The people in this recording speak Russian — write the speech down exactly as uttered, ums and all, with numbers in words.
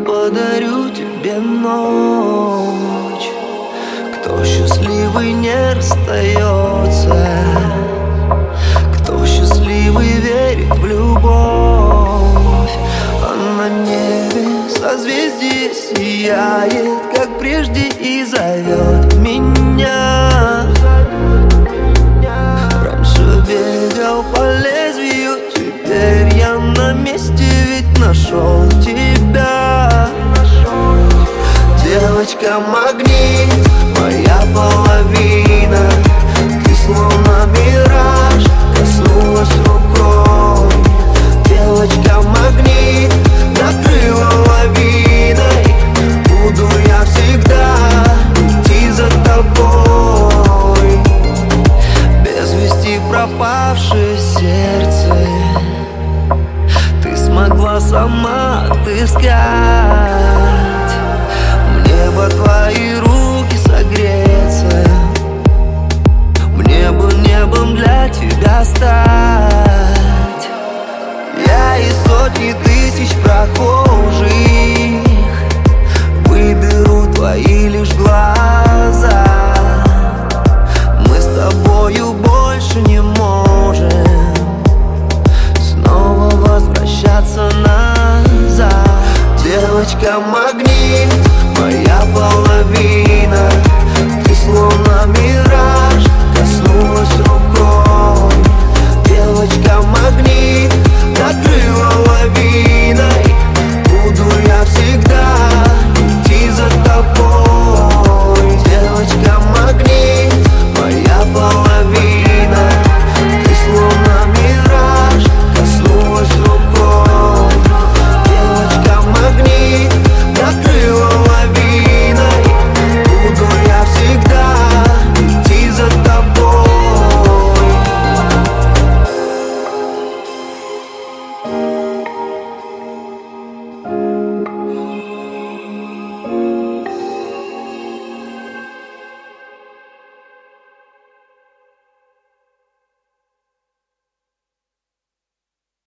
подарю тебе ночь. Кто счастливый не расстается, кто счастливый верит в любовь. А на небе созвездие сияет, как прежде, и зовет меня. Раньше бегал по лезвию, теперь я на месте, ведь нашел тебя. Девочка-магнит, моя половина, ты словно мираж, коснулась рукой. Девочка-магнит, накрыла лавиной, буду я всегда идти за тобой. Без вести пропавшее сердце ты смогла сама отыскать. Мне бы твои руки согреться, мне бы небом для тебя стать. Я из сотни тысяч прохожих выберу твои лишь глаза. Мы с тобою больше не можем снова возвращаться назад. Девочка-магнит, моя половина, ты словно мираж, коснулась рук.